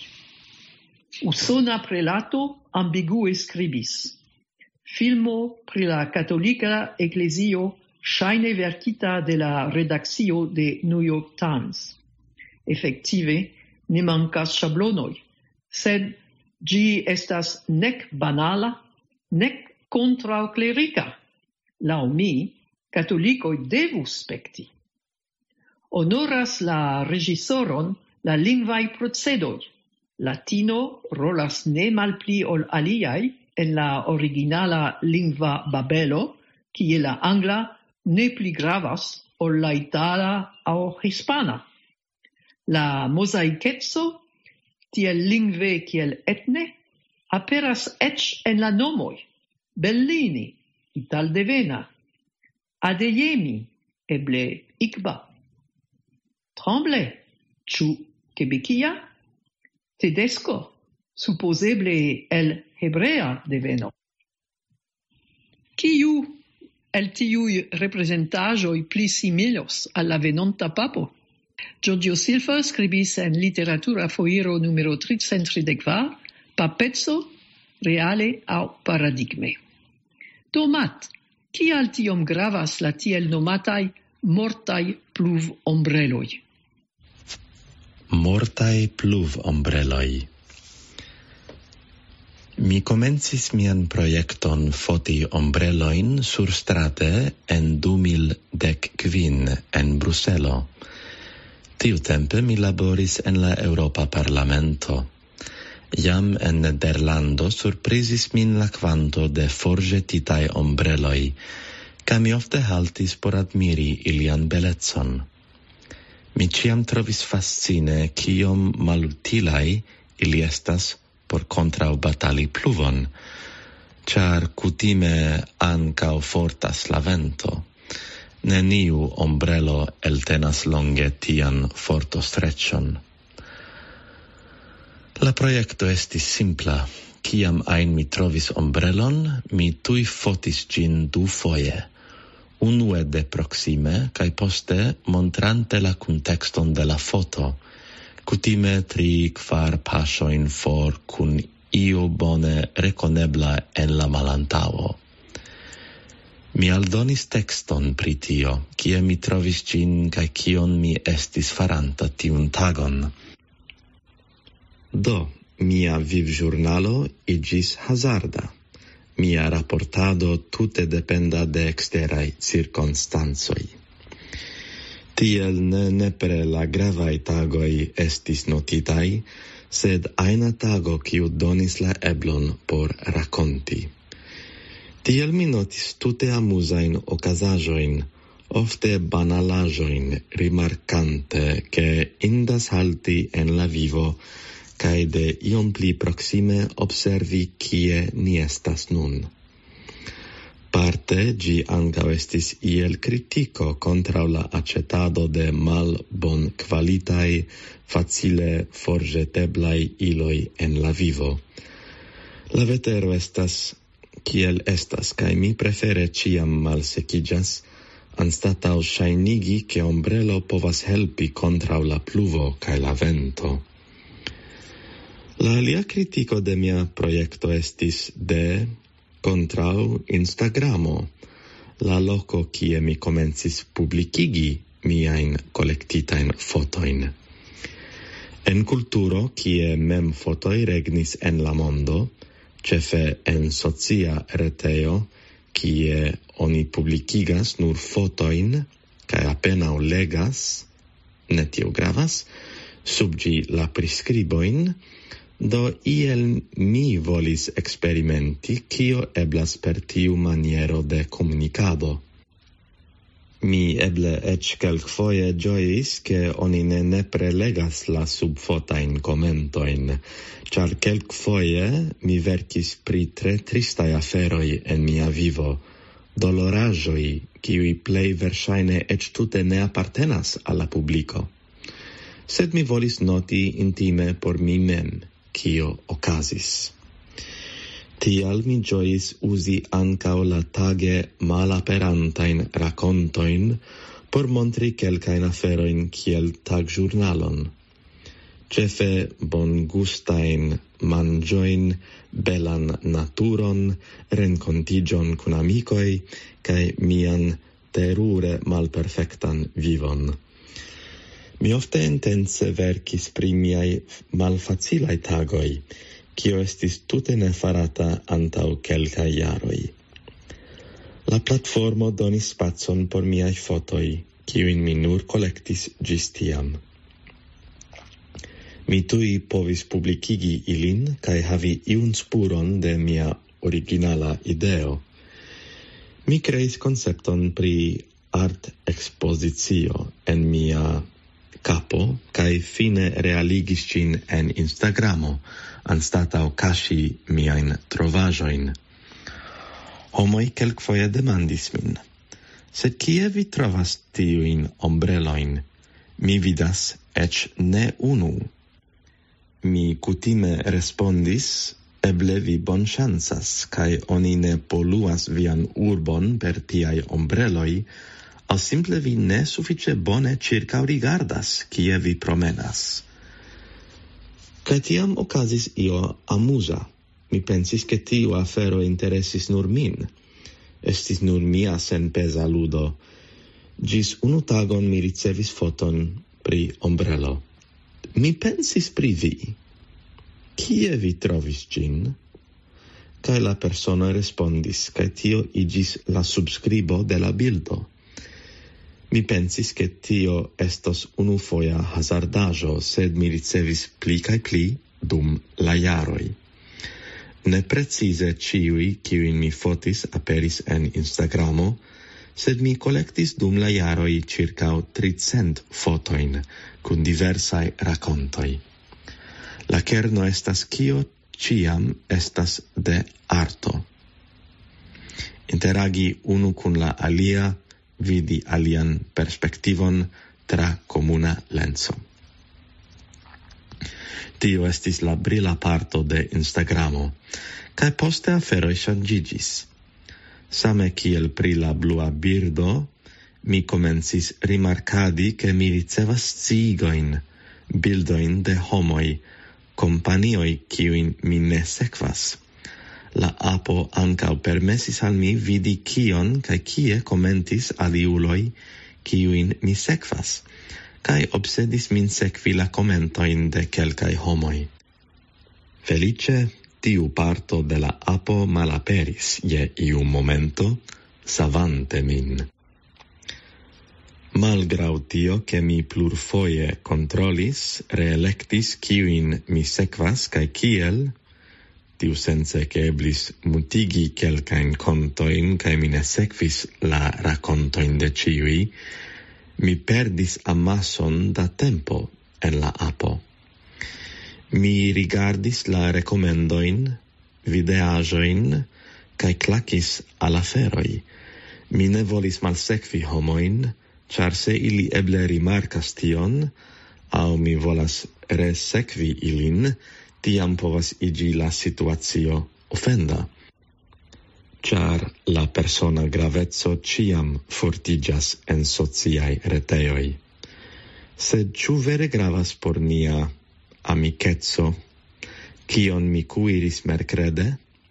Usona prelato ambigue scribis. Filmo pri la catolica ecclesio shaine verkita de la redaccio de New York Times. Effective, ne mancas schablonoi, sed gi estas nec banala, nec contrau clerica. Lau mi, catolicoi devus specti. Honoras la regisoron la lingvai procedoi. Latino rolas ne malpli ol aliai en la originala lingva babelo, kie la angla ne pli gravas ol la itala au hispana. La mosaicezzo, tiel lingve kiel etne, aperas ec en la nomoi. Bellini, ital devena. Adeyemi, eble Iqba. Tremblay, ciu Quebecia? Tedesco, supposeble el hebrea deveno. Kiu el tiui representagioi pli similos alla venonta papo? Giorgio Silva scribis en Literatura Foiro numero tricent tridekvar, papezzo, reale au paradigme. Tomat, kial tiom gravas la tiel nomatai mortai pluv ombreloi? Mortai pluv ombreloi. Mi comencis mian projekton foti ombreloin surstrate en du mil dek kvin en Bruselo. Tiutempe mi laboris en la Europa Parlamento. Jam en Nederlando surprizis min la kvanto de forĵetitaj ombreloj, kaj mi ofte haltis por admiri ilian belecon. Mi ciam trovis fascine kiom malutilaj ili estas por kontraŭ batali pluvon, ĉar kutime ankaŭ fortas la vento. Neniu ombrelo eltenas longe tian fortostreĉon. La projekto estis simpla. Kiam ajn mi trovis ombrelon, mi tuj fotis ĝin dufoje. Unue de proksime, kaj poste montrante la kuntekston de la foto, kutime tri kvar paŝojn for kun io bone rekonebla en la malantaŭo. Mi aldonis tekston pri tio, kie mi trovis ĝin kaj kion mi estis faranta tiun tagon. Do, mia vivĵurnalo iĝis hazarda. Mia raportado tute dependa de eksteraj cirkonstancoj. Tiel ne nepre la gravaj tagoj estis notitaj, sed ajna tago, kiu donis la eblon por rakonti. Tiel mi notis tute amuzajn okazaĵojn, ofte banalaĵojn, rimarkante, che indas halti en la vivo kaj de iom pli proksime observi kie ni estas nun. Parte gi ankaŭ estis iel kritiko kontraŭ la acetado de malbonkvalitaj, facile forĵeteblaj iloj en la vivo. La vetero estas kiel estas, kaj mi prefere ĉiam malsekiĝas, anstataŭ ŝajnigi, ke ombrelo povas helpi kontraŭ la pluvo kaj la vento. La alia kritiko de mia projekto estis de kontraŭ Instagramo, la loko kie mi komencis publikigi miajn kolektitajn fotojn. En kulturo, kie mem fotoj regnis en la mondo, ĉefe en socia retejo, kie oni publikigas nur fotojn kaj apenaŭ legas, ne tio gravas, sub ĝi la priskribojn, do iel mi volis experimenti kio eblas per tiu maniero de komunikado. Mi eble ec kelkfoje ĝojis, ke oni ne nepre legas la subfotajn komentojn, ĉar kelkfoje mi verkis pri tre tristaj aferoj en mia vivo, doloraĵoj, kiuj plej verŝajne eĉ tute ne apartenas al la publiko. Sed mi volis noti intime por mi mem, kio okazis. Tial mi ĝojis uzi ankaŭ la tage malaperantajn rakontojn por montri kelkajn aferojn kiel tagĵurnalon. Ĉefe bongustajn manĝojn, belan naturon, renkontiĝon kun amikoj kaj mian terure malperfektan vivon. Mi ofte intence verkis pri miaj malfacilaj tagoj, kio estis tute nefarata antaŭ kelkaj jaroj. La platformo donis spacon por miaj fotoj, kiujn mi nur kolektis ĝis tiam. Mi tuj povis publikigi ilin kaj havi iun spuron de mia originala ideo. Mi kreis koncepton pri art-ekspozicio en mia capo, kaj fine realigis ĝin en Instagramo, anstataŭ kaŝi miajn trovaĵojn. Homoj kelkfoje demandis min: sed kie vi trovas tiujn ombrelojn? Mi vidas eĉ ne unu. Mi kutime respondis: eble vi bonŝancas, kaj oni ne poluas vian urbon per tiaj ombreloj, aŭ simple vi ne sufiĉe bone ĉirkaŭrigardas, kie vi promenas. Kaj tiam okazis io amuza. Mi pensis, ke tiu afero interesis nur min. Estis nur mia senpeza ludo. Ĝis unu tagon mi ricevis foton pri ombrelo. Mi pensis pri vi. Kie vi trovis ĝin? Kaj la persono respondis, kaj tio iĝis la subskribo de la bildo. Mi pensis, ke tio estos unufoja hazardaĵo, sed mi ricevis pli kaj pli dum la jaroj. Ne precize ĉiuj, kiujn mi fotis, aperis en Instagramo, sed mi kolektis dum la jaroj ĉirkaŭ tricent fotojn kun diversaj rakontoj. La kerno estas kio ĉiam estas de arto. Interagi unu kun la alia, vidi alian perspektivon tra komuna lenso. Tio estis la brila parto de Instagramo, kaj poste aferoj ŝanĝiĝis. Same kiel pri la blua birdo, mi komencis rimarkadi, ke mi ricevas sciigojn, bildojn de homoj, kompanioj kiujn mi ne sekvas. La apo ankaŭ permesis al mi vidi kion kaj kie komentis aliuloj, kiujn mi sekvas, kaj obsedis min sekvi la komentojn de kelkaj homoj. Feliĉe, tiu parto de la apo malaperis je iu momento, savante min. Malgraŭ tio, ke mi plurfoje kontrolis, reelektis kiujn mi sekvas kaj kiel, tiu sense che eblis mutigi quelcain contoin, cae mi ne sekvis la racontoin de ciui, mi perdis amason da tempo en la apo. Mi rigardis la recomendoin, videajoin, cae clacis al aferoi. Mi ne volis malsekvi homoin, char se ili eble rimarcas tion, au mi volas resekvi ilin, tiam povas igi la situatio ofenda. Char la persona gravezzo ciam fortigas en sociai reteoi. Sed ciu vere gravas por nia amicetso, kion mi cuiris mercrede?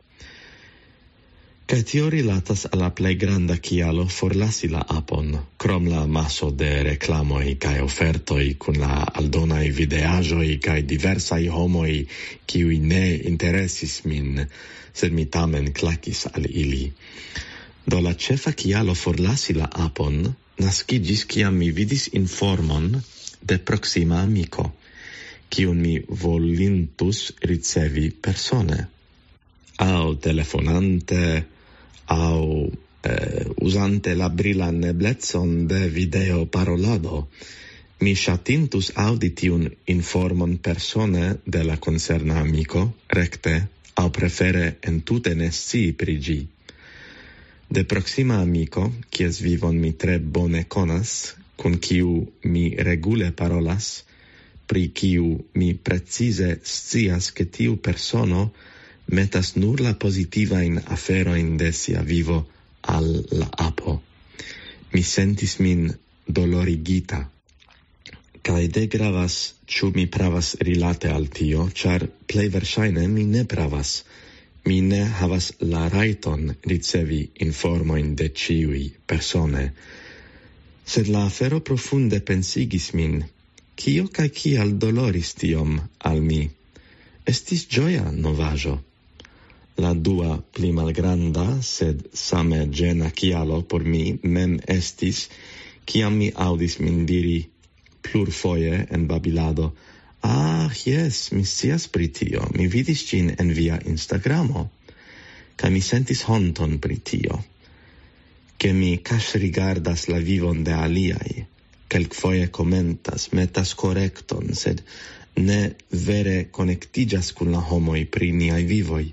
Cae tio rilatas alla plei granda cialo forlasi la apon, crom la maso de reclamoi cae ofertoi cun la aldonai videagioi cae diversai homoi kiui ne interessis min, sed mi tamen clacis al ili. Do la cefa cialo forlasi la apon nascigis ciam mi vidis informon de proxima amico, cium mi volintus ricevi persone. Au telefonante, au eh, usante la brilan eblecon de video parolado, mi shatintus auditiun informon persone de la concerna amico, recte, au prefere entute nesci prigi. De proxima amico, quies vivon mi tre bone conas, cun quiu mi regule parolas, pri quiu mi precise scias che tiu persono metas nur la positiva in aferoin de sia vivo al la apo. Mi sentis min dolorigita. Cae de gravas ciu mi pravas rilate al tio, char plei versaine mi ne pravas. Mi ne havas la raiton ricevi informoin de ciui persone. Sed la afero profunde pensigis min, cio cae cial doloris tiom al mi? Estis gioia novajo. La dua pli malgranda, sed same gena cialo por mi mem estis, ciam mi audis min diri plurfoje en babilado, ah, yes, mi scias pri tio, mi vidis cin en via Instagramo, ca mi sentis honton pri tio, che mi cas rigardas la vivon de aliai, quelcfoje commentas, metas correcton, sed ne vere connectigas cun la homoi pri niai vivoi.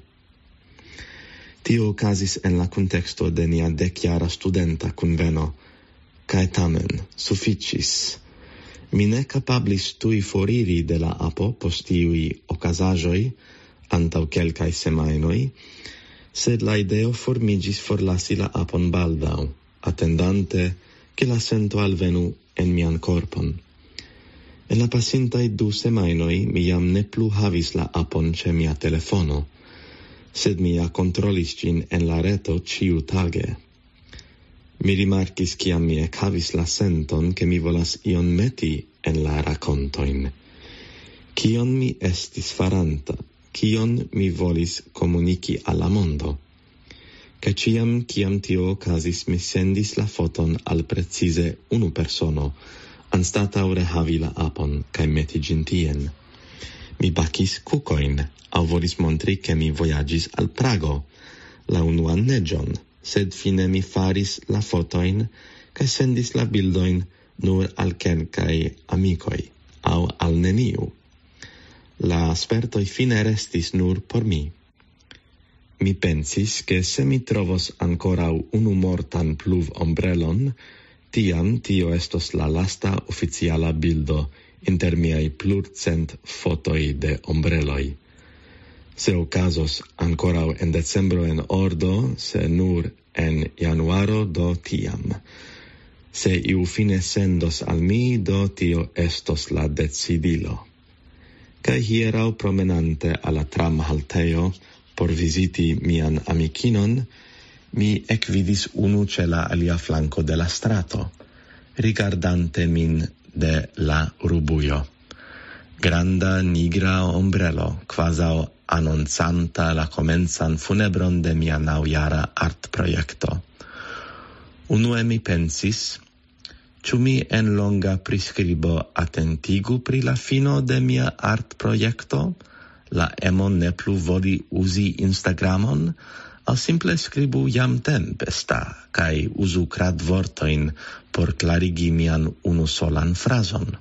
Tio ocasis en la contexto de nia deciara studenta conveno, cae tamen sufficis. Mi ne capablis tui foriri de la apo post tiui ocasajoi, antau quelcae semainoi, sed la ideo formigis forlasi la apon baldau, attendante che la sento alvenu en mian corpon. En la pasintai du semainoi mi jam ne plu havis la apon ce mia telefono, sed mia controlis cin en la reto ciu tage. Mi rimarcis ciam mi ec havis la senton che mi volas ion meti en la racontoin. Cion mi estis faranta, cion mi volis comunici alla mondo. Ca ciam ciam tio ocasis mi sendis la foton al precise unu persono, anstatau rehavi la apon, cae meti gintien. Mi bacis cucoin, au volis montri che mi voyagis al Prago, la unuan negion, sed fine mi faris la fotoin, cae sendis la bildoin nur al quelcae amicoi, au al neniu. La spertoi fine restis nur por mi. Mi pensis che se mi trovos ancorau unu mortan pluv ombrelon, tiam tio estos la lasta oficiala bildo inter miai plurcent fotoi de ombreloi. Se ocasos ancorau en decembro en ordo, se nur en januaro do tiam. Se iu fine sendos al mi, do tio estos la decidilo. Cae hierau promenante alla tram halteo por visiti mian amicinon, mi ecvidis unu ce la alia flanco de la strato, rigardante min de la rubuio. Granda nigra ombrelo, quasau annonzanta la comensan funebron de mia naujara art proiecto. Unue mi pensis, ciu mi en longa prescribo attentigu pri la fino de mia art proiecto, la emon ne plu voli uzi Instagramon, al simple scribu jam tempesta, kai uzu crad vortoin por clarigi mian unu solan frazon.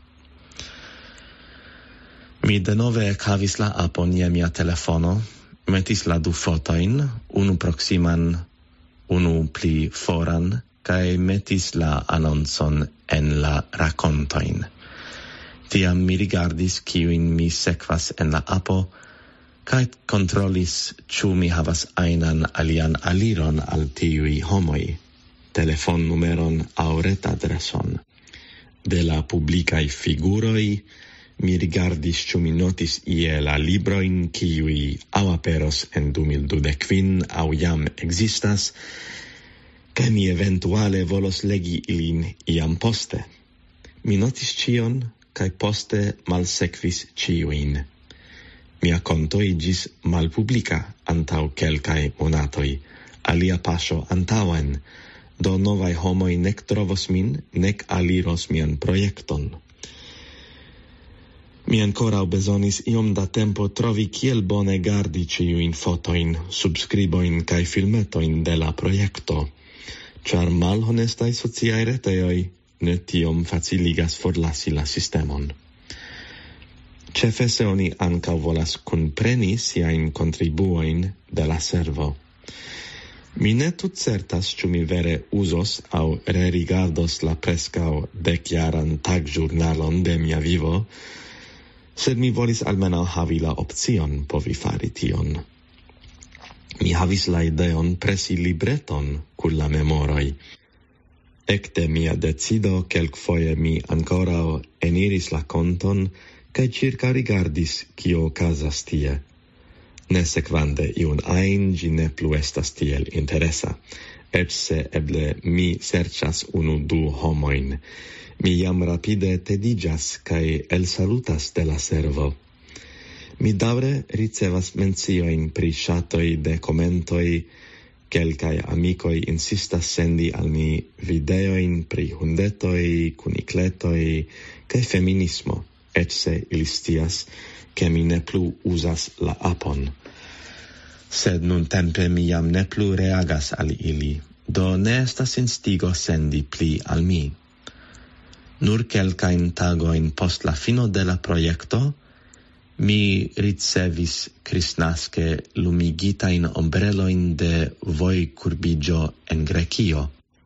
Mi denove havis la apon je mia telefono, metis la du fotoin, unu proximan, unu pli foran, kai metis la annonzon en la racontoin. Tiam mi rigardis kiuin mi sekvas en la apo, kai controllis ciu mi havas ainan alian aliron al tiui homoi, telefon numeron au ret adreson. De la publicai figuroi, mi rigardis ciu mi notis ie la libroin kiui au aperos en du mil dudekvin au jam existas, kai mi eventuale volos legi ilin iam poste. Mi notis cion, kai poste malsekvis ciuin. Mia conto igis malpublica antau kelkai monatoi, alia paso antauen, do novai homoi nec trovos min, nec aliros mian projekton. Mi ancora besonis iom da tempo trovi kiel bone gardi ciuin fotoin, subscriboin kai filmetoin de la projekto, char malhonestai sociai reteoi ne tiom faciligas forlasi la sistemon. Cefe se oni ancau volas cunpreni siain contribuoin de la servo. Mi ne tut certas ciu mi vere usos au rerigardos la prescau decjaran tag giurnalon de mia vivo, sed mi volis almenau havi la opcion povi fari tion. Mi havis la ideon presi libreton cul la memoroi. Ecte mia decido quelcfoje mi ancora eniris la conton cae circa rigardis cio casas tie. Ne sequande iun ain gi ne plu estas tiel interesa, ec se eble mi sercias unu du homoin. Mi jam rapide tedigas cae el salutas de la servo. Mi daure ricevas mencioin pri chatoi de commentoi, quelcae amicoi insistas sendi al mi videoin pri hundetoi, cunicletoi, cae feminismo, ec se ilistias che mi ne plu usas la apon. Sed nun tempe mi jam ne plu reagas al ili, do ne estas instigo sendi pli al mi. Nur quelcain tagoin post la fino de la projekto, mi ricevis cristnasce lumigitain ombreloin de voi curbigio en Grecio.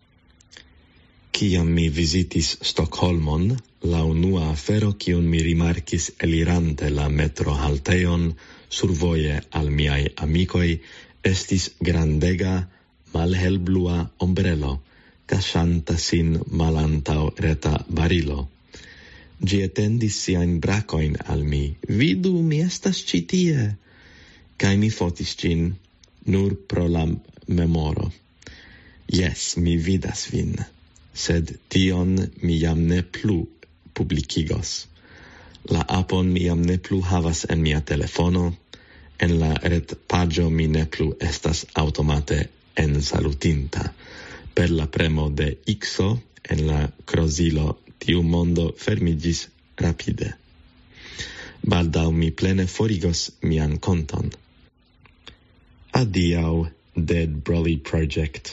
Ciam mi visitis Stockholmon, la unua afero cion mi rimarcis elirante la metro halteon survoje al miai amicoi estis grandega malhelblua ombrelo, cascianta sin malantau reta barilo. Gi etendis siain bracoin al mi. Vidu, mi estas ci tie. Cae mi fotis cin nur pro la memoro. Yes, mi vidas vin, sed tion mi jam ne plu publicigos. La apon mi jam ne plu havas en mia telefono, en la ret pagio mi ne plu estas automate en salutinta. Per la premo de Xo en la crozilo tiu mondo fermigis rapide. Baldau mi plene forigos mian conton. Adiau, Dead Broly Project.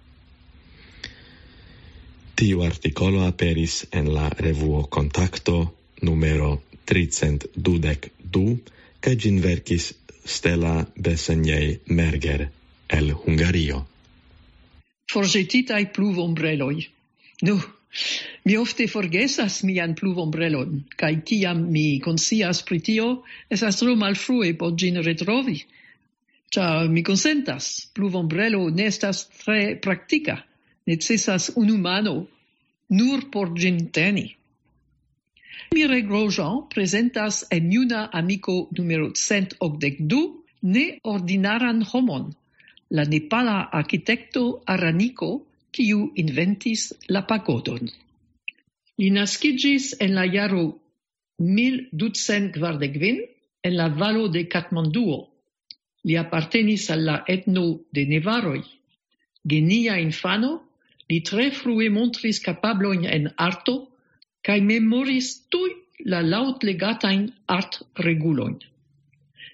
Tiu articolo aperis en la revuo Contacto numero tricent dudec du, ca gin verkis Stella Bessenjej Merger el Hungario. Forgetitai pluvombreloi. Nu, mi ofte forgesas mian pluvombrelon, cae ciam mi consias pri tio, esas tro malfrue por gin retrovi. Cia mi consentas, pluvombrelo ne estas tre practica, necessas un humano nur por gin teni. Mire Grosjean presentas en juna amico numero cent octec du ne ordinaran homon, la nepala architecto Araniko, kiu inventis la pagodon. Li naskigis en la jaro mil ducent kvardek kvin en la valo de Katmanduo. Li apartenis al la etno de Nevaroj. Genia infano, li tre frue montris capablojn en arto kaj memoris tuj la laŭtlegatajn artregulojn.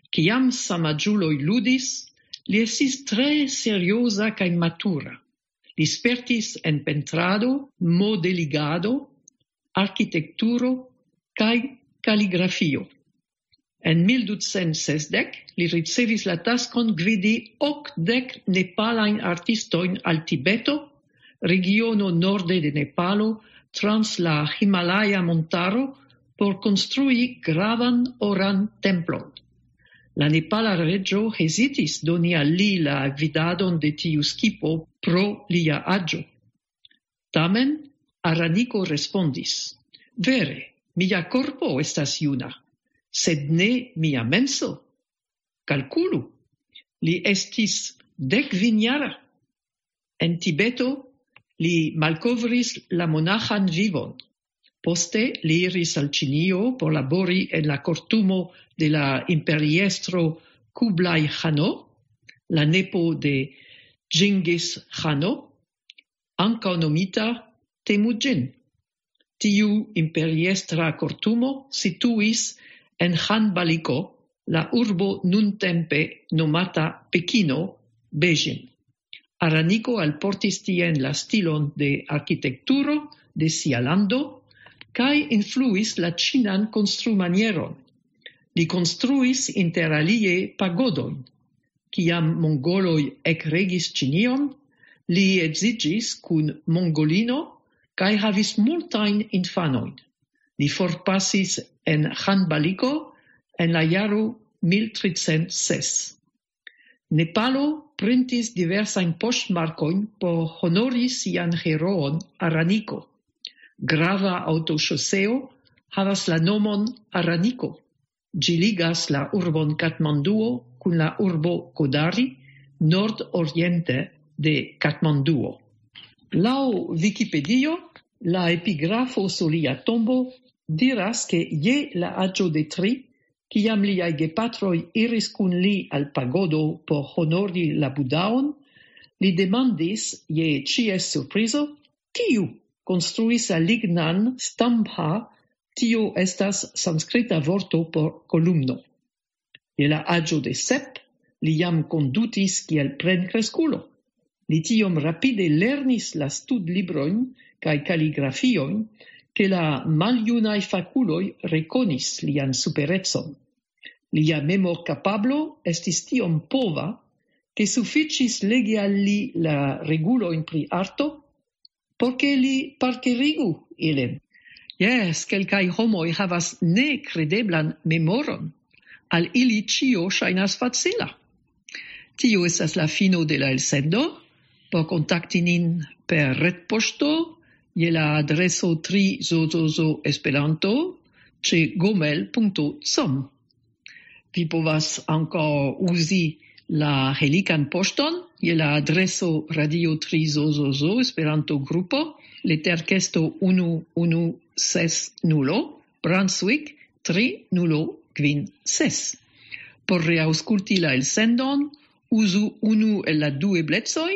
Ciam samagiuloi ludis, li estis tre seriosa cae matura. Li spertis en pentrado, modeligado, architecturo cae calligrafio. En mil ducent sesdec li ricevis la taskon gvidi ocdec nepalain artistoin al Tibeto, regiono norde de Nepalo, trans la Himalaya montaro, por construi gravan oran templon. La nepala regio hesitis doni al li la gvidadon de tiu skipo pro lia agio. Tamen, Aranico respondis, vere, mia corpo estas juna, sed ne mia menso. Calculu, li estis decviniara. En Tibeto, li malcovris la monahan vivon. Poste li iris al Cinio por labori en la cortumo de la imperiestro Kublai Khano, la nepo de Genghis Khano, ankaŭ nomita Temujin. Tiu imperiestra cortumo situis en Hanbaliko, la urbo nuntempe nomata Pekino, Beijing. Aranico alportis tien la stilon de architecturo de sia lando, cae influis la cinan construmanieron. Li construis inter alie pagodoin. Ciam mongoloi ec regis Cinion, li edziĝis kun mongolino cae havis multain infanoin. Li forpasis en Hanbaliko en la jaro mil tricent ses. Nepalo printis diversain poŝtmarkojn por honori sian heroon Aranico. Grava autoŝoseo havas la nomon Aranico. Ĝi ligas la urbon Katmanduo kun la urbo Kodari, nord-oriente de Katmanduo. Laŭ Vikipedio, la epigrafo sur lia tombo diras ke je la aĝo de tri, kiam liaj gepatroj iris kun li al pagodo por honori la Budaon, li demandis je ĉies surprizo, kiu construis la lignan stambha, tio estas sanskrita vorto por columno. Je la aĝo de sep, li jam kondutis kiel plenkreskulo. Li tiom rapide lernis la studlibrojn kaj kaligrafiojn, ke la maljunaj fakuloj rekonis lian superecon. Lia memorkapablo estis tiom pova, ke sufiĉis legi al li la regulojn pri arto, por ke li parkerigu ilin. Jes, kelkaj homoj havas nekredeblan memoron. Al ili ĉio ŝajnas facila. Tio estas la fino de la elsendo. Por kontakti nin per retpoŝto je la adreso tri zozozo Esperanto ĉe gmail punkto com. Vi povas ankaŭ uzi la helikan poŝton je la adreso Radio tri zozozo Esperanto grupo, leterkesto unu unu ses nulo, Brunswick tri nulo kvin ses. Por reaŭskulti la elsendon, uzu unu el la du eblecoj,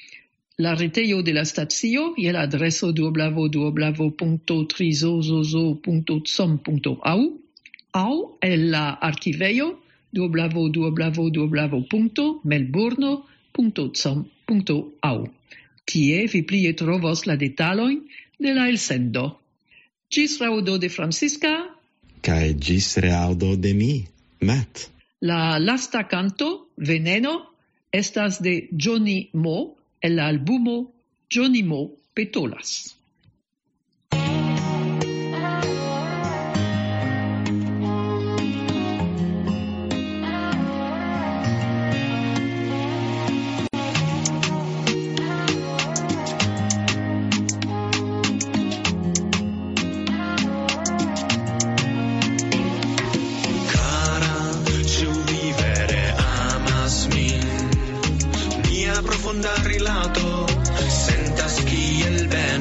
la retejo de la stacio je la adreso w w w punkto tri zozozo punkto com punkto a u aŭ el la arkivejo w w w punkto melburno punkto com punkto a u. Tie vi plie trovos la detalojn de la elsendo. Gis reaŭdo de Francisca. Kaj gis reaŭdo de mi, Matt. La lasta canto, Veneno, estas de Johnny Mo, el albumo Johnny Mo Petolas. Rilato sentas kiel ben